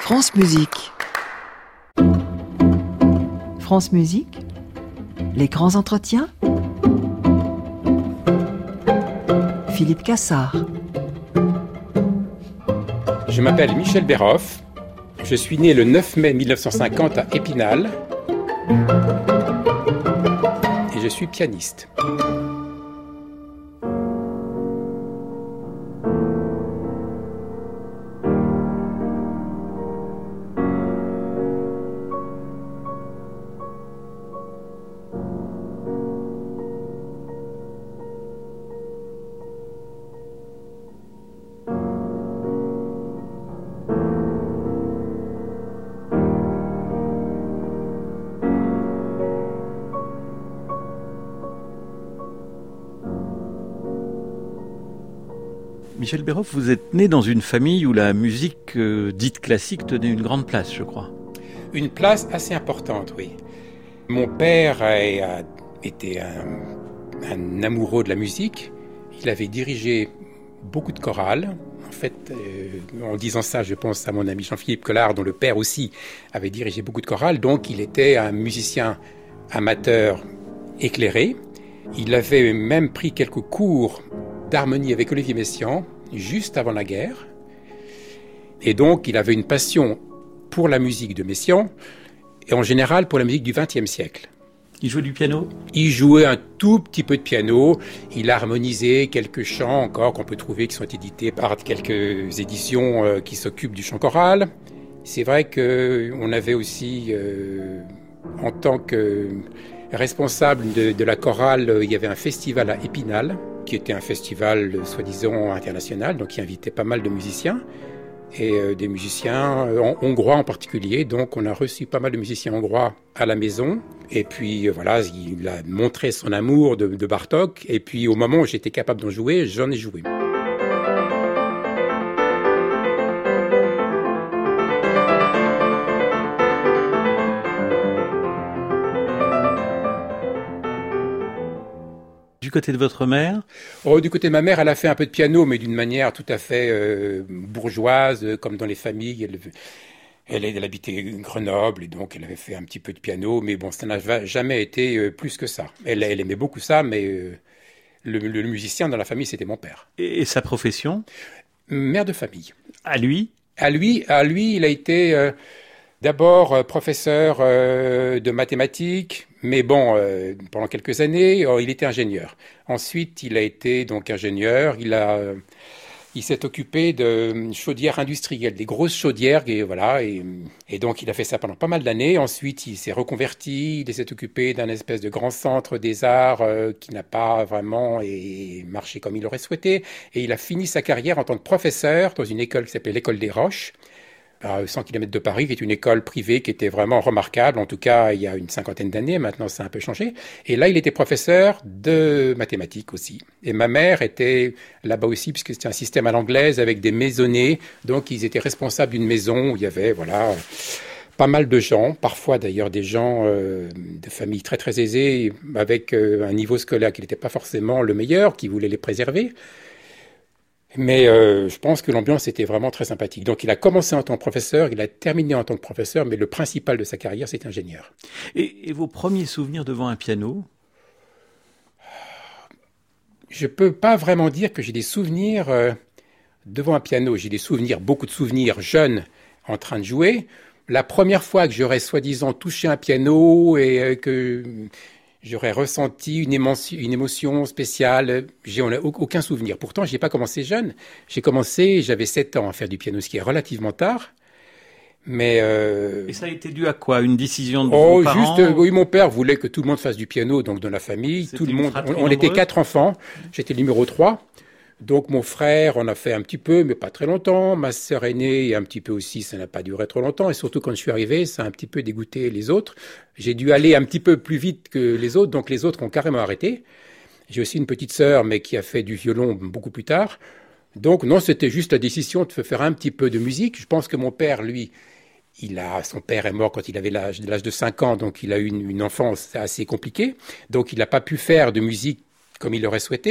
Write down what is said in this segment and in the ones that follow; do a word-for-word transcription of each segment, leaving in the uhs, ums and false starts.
France Musique. France Musique, les grands entretiens. Philippe Cassard. Je m'appelle Michel Béroff. Je suis né le neuf mai mille neuf cent cinquante à Épinal. Et je suis pianiste. Michel Béroff, vous êtes né dans une famille où la musique euh, dite classique tenait une grande place, je crois. Une place assez importante, oui. Mon père a, a été un, un amoureux de la musique. Il avait dirigé beaucoup de chorales. En fait, euh, en disant ça, je pense à mon ami Jean-Philippe Collard, dont le père aussi avait dirigé beaucoup de chorales. Donc, il était un musicien amateur éclairé. Il avait même pris quelques cours d'harmonie avec Olivier Messiaen, juste avant la guerre. Et donc, il avait une passion pour la musique de Messiaen, et en général pour la musique du vingtième siècle. Il jouait du piano ? Il jouait un tout petit peu de piano. Il a harmonisé quelques chants encore qu'on peut trouver, qui sont édités par quelques éditions euh, qui s'occupent du chant choral. C'est vrai qu'on avait aussi, euh, en tant que responsable de, de la chorale, il y avait un festival à Épinal, qui était un festival soi-disant international, donc qui invitait pas mal de musiciens, et euh, des musiciens euh, hongrois en particulier. Donc on a reçu pas mal de musiciens hongrois à la maison, et puis euh, voilà, il a montré son amour de, de Bartók, et puis au moment où j'étais capable d'en jouer, j'en ai joué. Du côté de votre mère ? Oh, du côté de ma mère, elle a fait un peu de piano, mais d'une manière tout à fait euh, bourgeoise, comme dans les familles. Elle, elle, elle habitait Grenoble, et donc elle avait fait un petit peu de piano, mais bon, ça n'a jamais été euh, plus que ça. Elle, elle aimait beaucoup ça, mais euh, le, le, le musicien dans la famille, c'était mon père. Et, et sa profession ? Mère de famille. À lui ? À lui, à lui, il a été euh, d'abord euh, professeur euh, de mathématiques, mais bon, euh, pendant quelques années, oh, il était ingénieur. Ensuite, il a été donc ingénieur. Il a, euh, il s'est occupé de chaudières industrielles, des grosses chaudières, et voilà. Et, et donc, il a fait ça pendant pas mal d'années. Ensuite, il s'est reconverti. Il s'est occupé d'un espèce de grand centre des arts euh, qui n'a pas vraiment et, marché comme il aurait souhaité. Et il a fini sa carrière en tant que professeur dans une école qui s'appelait l'École des Roches, à cent kilomètres de Paris, qui est une école privée qui était vraiment remarquable, en tout cas il y a une cinquantaine d'années. Maintenant ça a un peu changé, et là il était professeur de mathématiques aussi, et ma mère était là-bas aussi, puisque c'était un système à l'anglaise avec des maisonnées, donc ils étaient responsables d'une maison où il y avait voilà pas mal de gens, parfois d'ailleurs des gens euh, de familles très très aisées, avec euh, un niveau scolaire qui n'était pas forcément le meilleur, qui voulaient les préserver. Mais euh, je pense que l'ambiance était vraiment très sympathique. Donc il a commencé en tant que professeur, il a terminé en tant que professeur, mais le principal de sa carrière, c'est ingénieur. Et, et vos premiers souvenirs devant un piano ? Je peux pas vraiment dire que j'ai des souvenirs euh, devant un piano. J'ai des souvenirs, beaucoup de souvenirs jeunes en train de jouer. La première fois que j'aurais soi-disant touché un piano et euh, que j'aurais ressenti une émotion, une émotion spéciale, j'ai aucun souvenir. Pourtant, je n'ai pas commencé jeune. J'ai commencé, j'avais sept ans à faire du piano, ce qui est relativement tard. Mais euh... Et ça a été dû à quoi ? Une décision de oh, vos parents ? juste, oui, mon père voulait que tout le monde fasse du piano, donc dans la famille. C'était tout le monde, on, on nombreuse. était quatre enfants. J'étais le numéro trois. Donc mon frère en a fait un petit peu, mais pas très longtemps. Ma sœur aînée, un petit peu aussi, ça n'a pas duré trop longtemps. Et surtout quand je suis arrivé, ça a un petit peu dégoûté les autres. J'ai dû aller un petit peu plus vite que les autres, donc les autres ont carrément arrêté. J'ai aussi une petite sœur, mais qui a fait du violon beaucoup plus tard. Donc non, c'était juste la décision de faire un petit peu de musique. Je pense que mon père, lui, il a, son père est mort quand il avait l'âge, l'âge de cinq ans, donc il a eu une, une enfance assez compliquée. Donc il n'a pas pu faire de musique comme il l'aurait souhaité.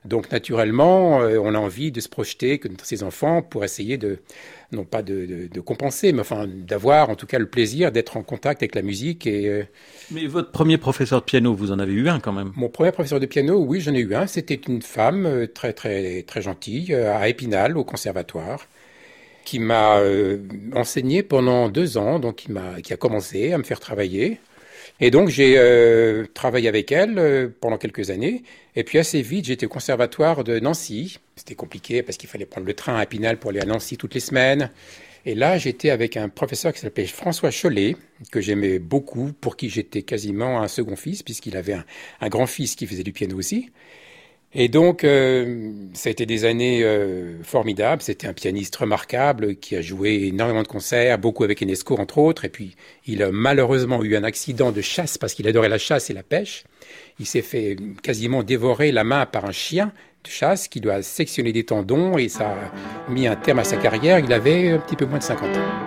Donc naturellement, euh, on a envie de se projeter que dans ses enfants pour essayer de, non pas de, de, de compenser, mais enfin d'avoir en tout cas le plaisir d'être en contact avec la musique. Et, euh, Mais votre premier professeur de piano, vous en avez eu un quand même? Mon premier professeur de piano, oui, j'en ai eu un. C'était une femme euh, très très très gentille euh, à Épinal, au conservatoire, qui m'a euh, enseigné pendant deux ans, donc qui m'a, qui a commencé à me faire travailler. Et donc j'ai euh, travaillé avec elle euh, pendant quelques années. Et puis assez vite, j'étais au conservatoire de Nancy. C'était compliqué parce qu'il fallait prendre le train à Épinal pour aller à Nancy toutes les semaines. Et là, j'étais avec un professeur qui s'appelait François Chollet, que j'aimais beaucoup, pour qui j'étais quasiment un second fils, puisqu'il avait un, un grand-fils qui faisait du piano aussi. Et donc, euh, ça a été des années euh, formidables. C'était un pianiste remarquable qui a joué énormément de concerts, beaucoup avec Enesco entre autres. Et puis, il a malheureusement eu un accident de chasse parce qu'il adorait la chasse et la pêche. Il s'est fait quasiment dévorer la main par un chien de chasse qui lui a sectionné des tendons et ça a mis un terme à sa carrière. Il avait un petit peu moins de cinquante ans.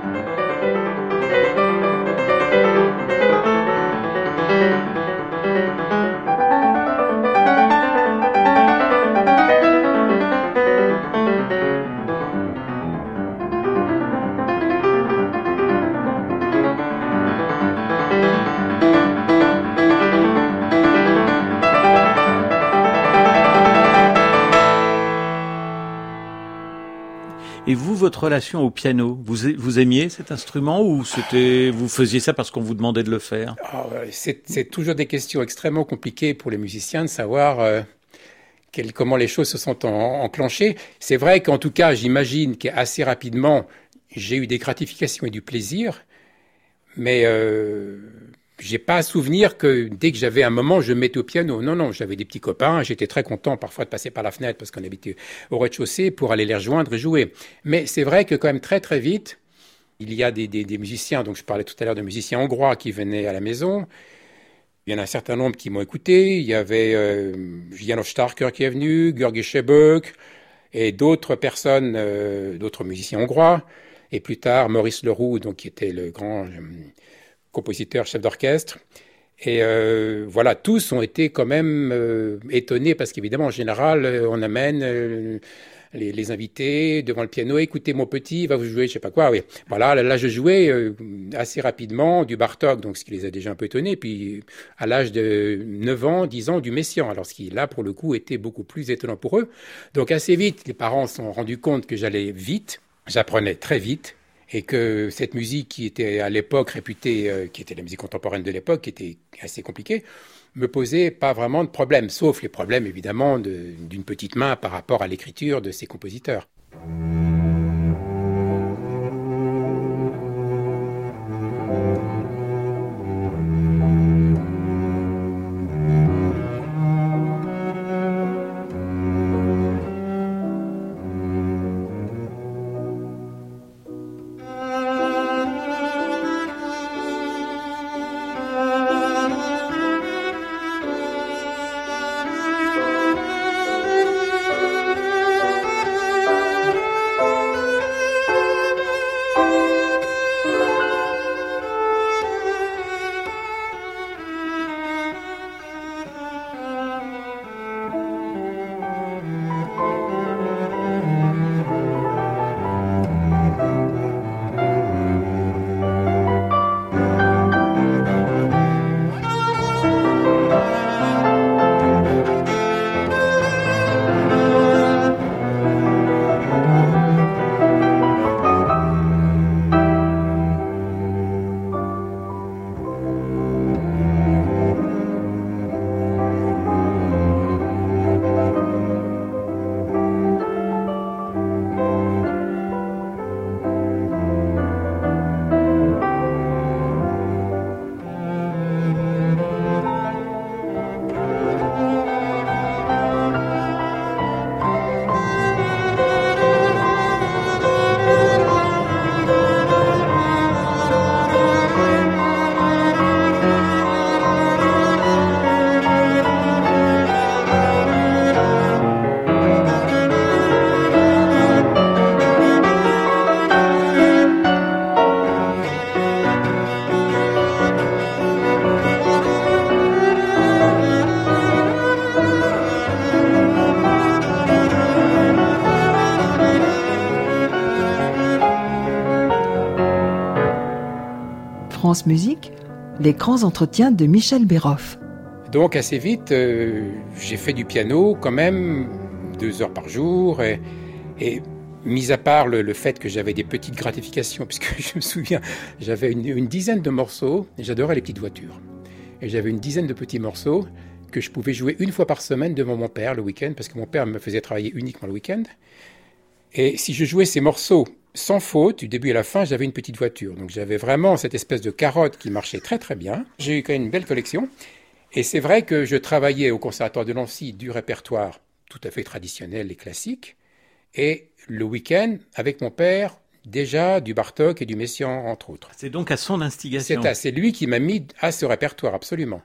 Et vous, votre relation au piano, vous, vous aimiez cet instrument ou c'était, vous faisiez ça parce qu'on vous demandait de le faire? Oh, c'est, c'est toujours des questions extrêmement compliquées pour les musiciens de savoir euh, quel, comment les choses se sont en, enclenchées. C'est vrai qu'en tout cas, j'imagine qu'assez rapidement, j'ai eu des gratifications et du plaisir, mais euh, j'ai pas à souvenir que dès que j'avais un moment, je me mettais au piano. Non, non, j'avais des petits copains. J'étais très content parfois de passer par la fenêtre parce qu'on habitait au rez-de-chaussée pour aller les rejoindre et jouer. Mais c'est vrai que quand même très très vite, il y a des, des, des musiciens. Donc je parlais tout à l'heure de musiciens hongrois qui venaient à la maison. Il y en a un certain nombre qui m'ont écouté. Il y avait euh, János Starker qui est venu, György Sebök et d'autres personnes, euh, d'autres musiciens hongrois. Et plus tard, Maurice Leroux, donc qui était le grand euh, compositeur, chef d'orchestre. Et euh, voilà, tous ont été quand même euh, étonnés parce qu'évidemment, en général, euh, on amène euh, les, les invités devant le piano. Écoutez, mon petit, il va vous jouer, je sais pas quoi. Oui, voilà, là, là je jouais euh, assez rapidement du Bartók, donc ce qui les a déjà un peu étonnés. Puis à l'âge de neuf ans, dix ans, du Messiaen, alors ce qui là pour le coup était beaucoup plus étonnant pour eux. Donc assez vite, les parents se sont rendus compte que j'allais vite, j'apprenais très vite. Et que cette musique qui était à l'époque réputée, euh, qui était la musique contemporaine de l'époque, qui était assez compliquée, me posait pas vraiment de problème, sauf les problèmes évidemment de, d'une petite main par rapport à l'écriture de ces compositeurs. France Musique, les grands entretiens de Michel Béroff. Donc assez vite, euh, j'ai fait du piano quand même deux heures par jour. Et, et mis à part le, le fait que j'avais des petites gratifications, puisque je me souviens, j'avais une, une dizaine de morceaux, et j'adorais les petites voitures. Et j'avais une dizaine de petits morceaux que je pouvais jouer une fois par semaine devant mon père le week-end, parce que mon père me faisait travailler uniquement le week-end. Et si je jouais ces morceaux sans faute, du début à la fin, j'avais une petite voiture. Donc j'avais vraiment cette espèce de carotte qui marchait très très bien. J'ai eu quand même une belle collection. Et c'est vrai que je travaillais au Conservatoire de Nancy du répertoire tout à fait traditionnel et classique. Et le week-end, avec mon père, déjà du Bartók et du Messiaen, entre autres. C'est donc à son instigation. C'est, à, c'est lui qui m'a mis à ce répertoire, absolument.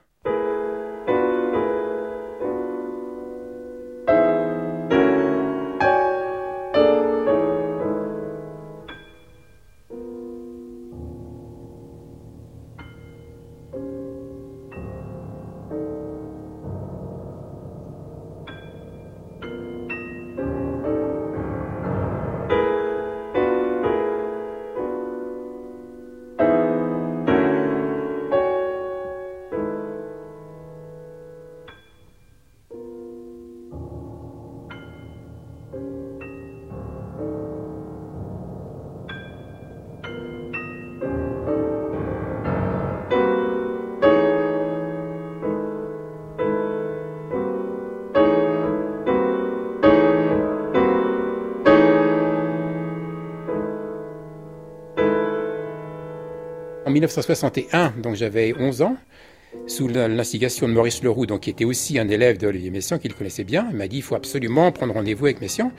En dix-neuf cent soixante et un, donc j'avais onze ans, sous l'instigation de Maurice Leroux, donc, qui était aussi un élève d'Olivier Messiaen, qu'il connaissait bien. Il m'a dit il faut absolument prendre rendez-vous avec Messiaen.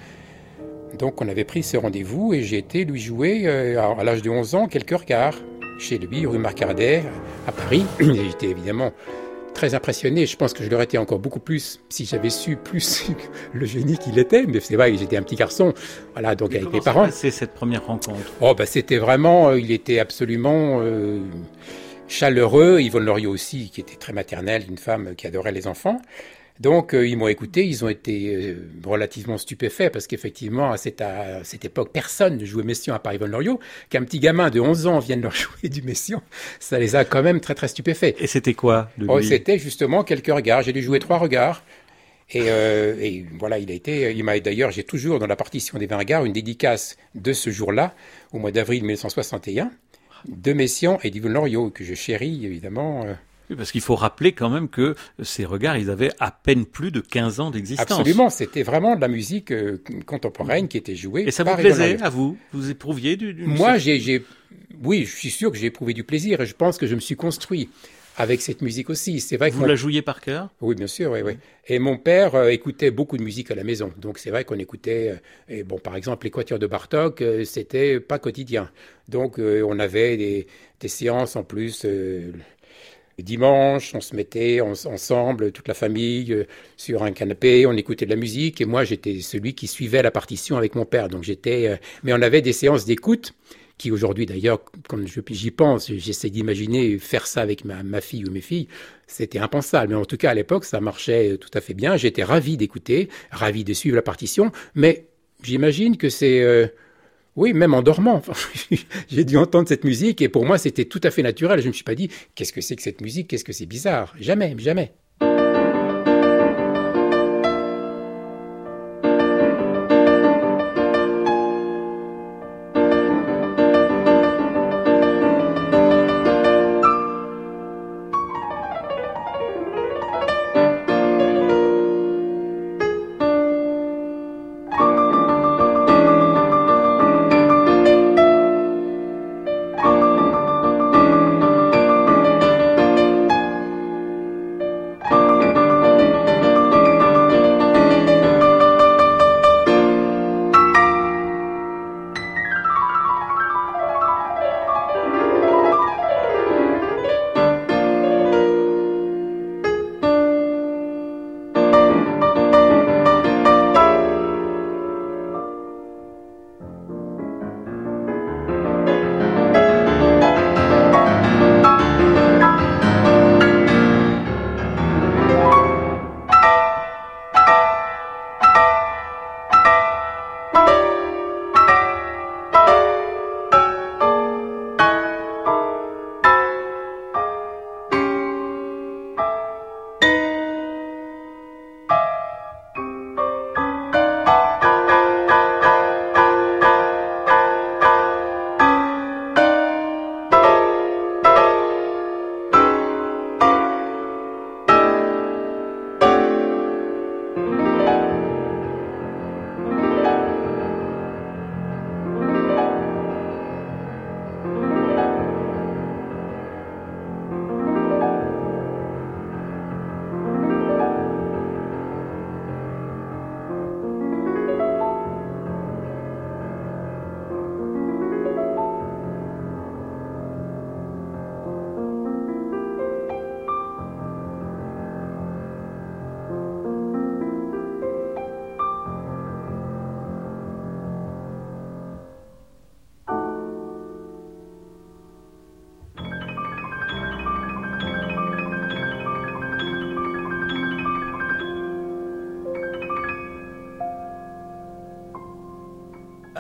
Donc on avait pris ce rendez-vous et j'ai été lui jouer euh, à l'âge de onze ans quelques regards chez lui, rue Marcadet, à Paris. J'étais évidemment très impressionné. Je pense que je l'aurais été encore beaucoup plus si j'avais su plus le génie qu'il était. Mais c'est vrai que j'étais un petit garçon. Voilà, donc et avec comment mes parents. C'est cette première rencontre. Oh, bah, c'était vraiment, euh, il était absolument euh, chaleureux. Yvonne Loriot aussi, qui était très maternelle, une femme qui adorait les enfants. Donc, euh, ils m'ont écouté, ils ont été euh, relativement stupéfaits, parce qu'effectivement, à cette, à cette époque, personne ne jouait Messiaen à part Yvonne Loriot. Qu'un petit gamin de onze ans vienne leur jouer du Messiaen, ça les a quand même très, très stupéfaits. Et c'était quoi de lui? Oh, c'était justement quelques regards. J'ai dû jouer trois regards. Et, euh, et voilà, il a été, il m'a d'ailleurs, j'ai toujours dans la partition des vingt regards une dédicace de ce jour-là, au mois d'avril mille neuf cent soixante et un, de Messiaen et d'Yvonne Loriot, que je chéris évidemment. Euh, Oui, parce qu'il faut rappeler quand même que ces regards, ils avaient à peine plus de quinze ans d'existence. Absolument, c'était vraiment de la musique euh, contemporaine qui était jouée. Et ça vous par plaisait à vous? Vous éprouviez du, du Moi, j'ai, j'ai, oui, je suis sûr que j'ai éprouvé du plaisir et je pense que je me suis construit avec cette musique aussi. C'est vrai que vous mon... la jouiez par cœur? Oui, bien sûr, oui, oui. Et mon père euh, écoutait beaucoup de musique à la maison. Donc c'est vrai qu'on écoutait, euh, et bon, par exemple, les quatuors de Bartók, euh, c'était pas quotidien. Donc euh, on avait des, des séances en plus. Euh, Dimanche, on se mettait en, ensemble, toute la famille, euh, sur un canapé, on écoutait de la musique, et moi j'étais celui qui suivait la partition avec mon père. Donc j'étais, euh, mais on avait des séances d'écoute qui aujourd'hui d'ailleurs, quand je, j'y pense, j'essaie d'imaginer faire ça avec ma, ma fille ou mes filles, c'était impensable. Mais en tout cas à l'époque, ça marchait tout à fait bien. J'étais ravi d'écouter, ravi de suivre la partition, mais j'imagine que c'est euh, oui, même en dormant. Enfin, j'ai dû entendre cette musique et pour moi, c'était tout à fait naturel. Je ne me suis pas dit, qu'est-ce que c'est que cette musique? Qu'est-ce que c'est bizarre? Jamais, jamais.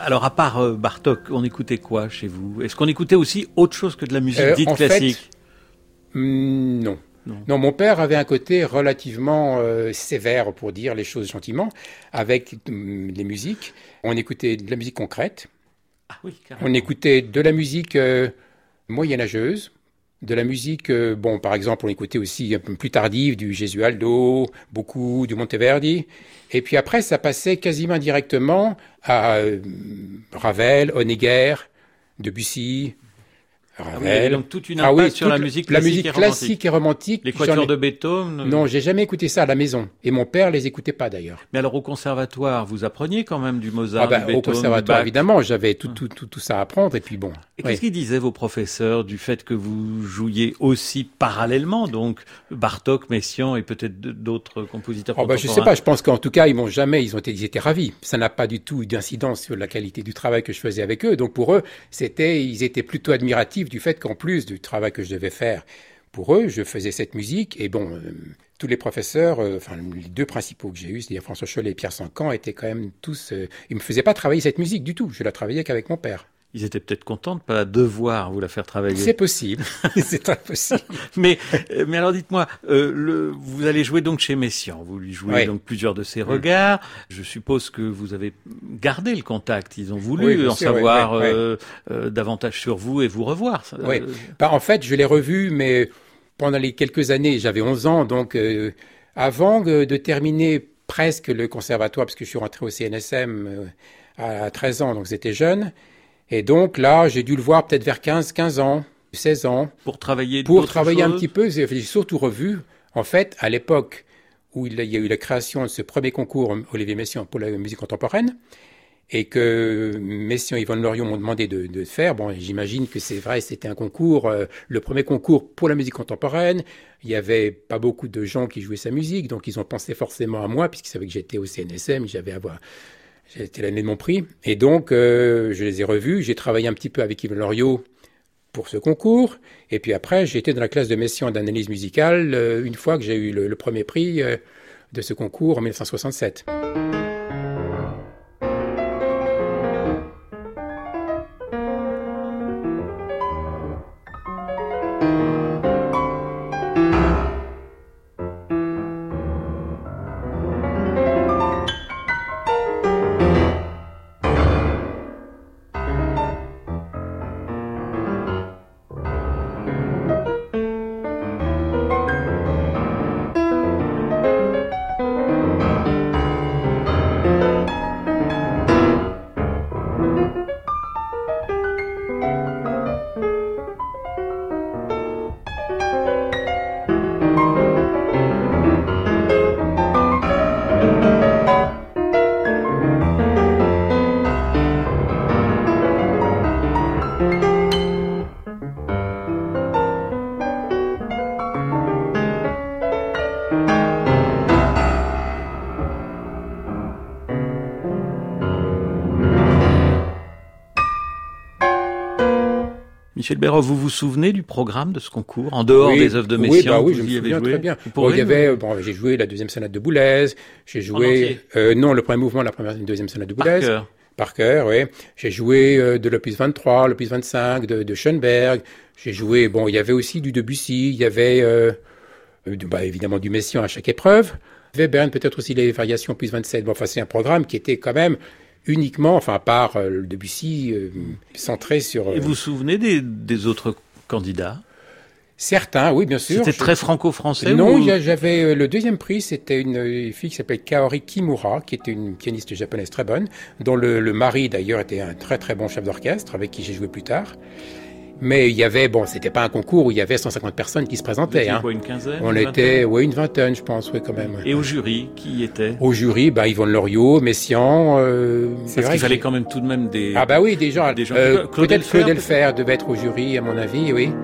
Alors, à part euh, Bartók, on écoutait quoi chez vous? Est-ce qu'on écoutait aussi autre chose que de la musique Euh, dite en classique? fait, hmm, non. Non. Non, mon père avait un côté relativement euh, sévère, pour dire les choses gentiment, avec hum, les musiques. On écoutait de la musique concrète, Ah oui, carrément. on écoutait de la musique euh, moyenâgeuse, de la musique, euh, bon, par exemple, on écoutait aussi un peu plus tardive, du Gesualdo, beaucoup du Monteverdi. Et puis après, ça passait quasiment directement à euh, Ravel, Honegger, Debussy, Ah oui, il y Ravel. avait donc toute une Ah impasse oui, sur toute la musique la classique musique et romantique. classique et romantique. Les J'en quatuors ai- de Beethoven. Non, j'ai jamais écouté ça à la maison. Et mon père les écoutait pas d'ailleurs. Mais alors au conservatoire, vous appreniez quand même du Mozart, Ah bah, du au Beethoven, du conservatoire, Bach. évidemment, j'avais tout, tout, tout, tout ça à apprendre. Et puis bon. Et oui. qu'est-ce qu'ils disaient vos professeurs du fait que vous jouiez aussi parallèlement, donc Bartók, Messiaen et peut-être d'autres compositeurs Oh bah, contemporains? je sais pas, je pense qu'en tout cas, ils m'ont jamais, ils ont été, ils étaient ravis. Ça n'a pas du tout eu d'incidence sur la qualité du travail que je faisais avec eux. Donc pour eux, c'était, ils étaient plutôt admiratifs du fait qu'en plus du travail que je devais faire pour eux, je faisais cette musique. Et bon, euh, tous les professeurs, euh, enfin les deux principaux que j'ai eus, c'est-à-dire François Chollet et Pierre Sancan, étaient quand même tous, euh, ils me faisaient pas travailler cette musique du tout. Je la travaillais qu'avec mon père. Ils étaient peut-être contents de pas devoir vous la faire travailler. C'est possible, c'est impossible. Mais, euh, mais alors dites-moi, euh, le, vous allez jouer donc chez Messiaen, vous lui jouez Oui. donc plusieurs de ses regards. Je suppose que vous avez gardé le contact. Ils ont voulu Oui, bien en sûr, oui, savoir oui, oui. euh, euh, davantage sur vous et vous revoir. Euh, Oui. Bah, en fait, je l'ai revu, mais pendant les quelques années, j'avais onze ans, donc euh, avant de, de terminer presque le conservatoire, parce que je suis rentré au C N S M euh, à treize ans, donc c'était jeune. Et donc là, j'ai dû le voir peut-être vers quinze, quinze ans, seize ans, Pour travailler pour d'autres travailler un choses. petit peu. J'ai j'ai surtout revu, en fait, à l'époque où il y a eu la création de ce premier concours Olivier Messiaen pour la musique contemporaine, et que Messiaen et Yvonne Lorion m'ont demandé de, de faire. Bon, j'imagine que c'est vrai, c'était un concours, euh, le premier concours pour la musique contemporaine. Il y avait pas beaucoup de gens qui jouaient sa musique, donc ils ont pensé forcément à moi, puisqu'ils savaient que j'étais au C N S M, j'avais à voir... C'était l'année de mon prix. Et donc, euh, je les ai revus. J'ai travaillé un petit peu avec Yves Loriot pour ce concours. Et puis après, j'ai été dans la classe de Messiaen d'analyse musicale euh, une fois que j'ai eu le, le premier prix euh, de ce concours en mille neuf cent soixante-sept. Michel Béraud, vous vous souvenez du programme de ce concours, en dehors Oui, des œuvres de oui, Messiaen? bah oui, vous je me y avez souviens joué très bien. Vous Bon, il y pourriez avait, nous- bon, j'ai joué la deuxième sonate de Boulez, j'ai entier joué, euh, non, le premier mouvement, la première, une deuxième sonate de Par Boulez. cœur. Par cœur, oui. J'ai joué euh, de l'opus vingt-trois, l'opus vingt-cinq, de, de Schoenberg. J'ai joué, bon, il y avait aussi du Debussy, il y avait, euh, euh, du- bah, évidemment, du Messiaen à chaque épreuve. Webern, peut-être aussi les variations opus vingt-sept. Bon, enfin, c'est un programme qui était quand même uniquement, enfin, à part euh, le Debussy, euh, centré sur... euh, Et vous vous souvenez des, des autres candidats? certains, oui, bien sûr. C'était Je- très franco-français? Non, ou- il y a- j'avais euh, le deuxième prix, c'était une euh, fille qui s'appelait Kaori Kimura, qui était une pianiste japonaise très bonne, dont le, le mari d'ailleurs était un très très bon chef d'orchestre, avec qui j'ai joué plus tard. Mais il y avait, bon, c'était pas un concours où il y avait cent cinquante personnes qui se Vous présentaient. étiez Hein. quoi, une quinzaine? On une était, vingtaine oui, une vingtaine, je pense, oui, quand même. Et au jury, qui y était? Au jury, bah, Yvonne Loriot, Messiaen. Euh, c'est Parce vrai qu'il que fallait j'ai- quand même tout de même des... Ah bah oui, des gens. des gens euh, qui- Claude peut-être Elfer, Claude Elfer devait être au jury, à mon avis, oui.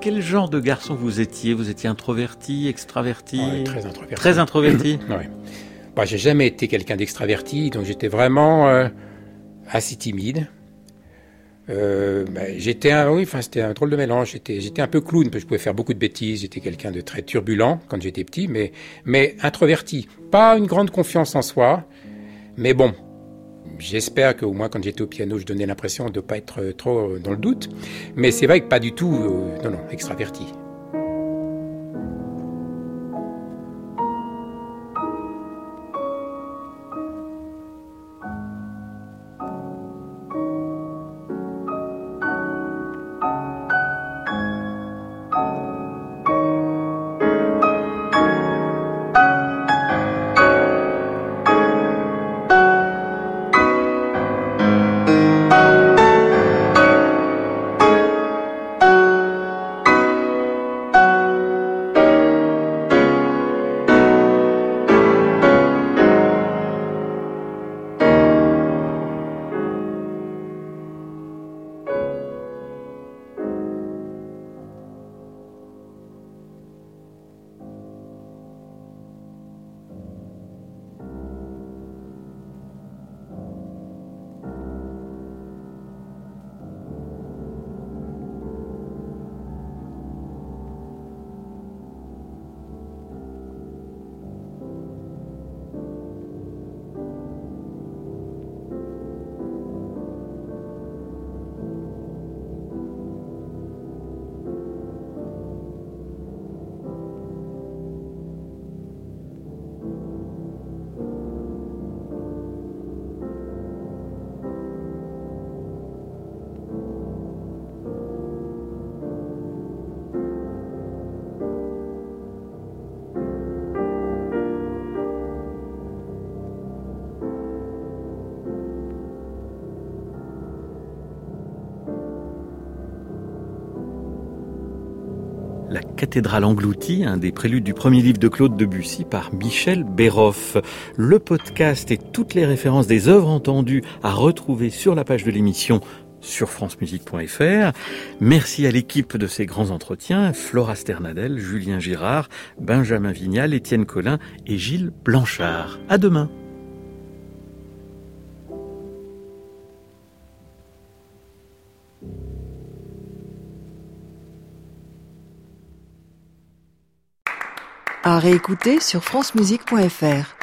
Quel genre de garçon vous étiez? Vous étiez introverti, extraverti? Ouais, très introverti. Très introverti. Ouais. Bah, j'ai jamais été quelqu'un d'extraverti, donc j'étais vraiment euh, assez timide. Euh, bah, j'étais un, oui, enfin c'était un drôle de mélange. J'étais, j'étais un peu clown, parce que je pouvais faire beaucoup de bêtises. J'étais quelqu'un de très turbulent quand j'étais petit, mais mais introverti. Pas une grande confiance en soi, mais bon. J'espère qu'au moins quand j'étais au piano, je donnais l'impression de ne pas être trop dans le doute. Mais c'est vrai que pas du tout, euh, non, non, extraverti. La cathédrale engloutie, un des préludes du premier livre de Claude Debussy par Michel Béroff. Le podcast et toutes les références des œuvres entendues à retrouver sur la page de l'émission sur francemusique point f r. Merci à l'équipe de ces grands entretiens, Flora Sternadel, Julien Girard, Benjamin Vignal, Étienne Collin et Gilles Blanchard. À demain. À réécouter sur francemusique point f r.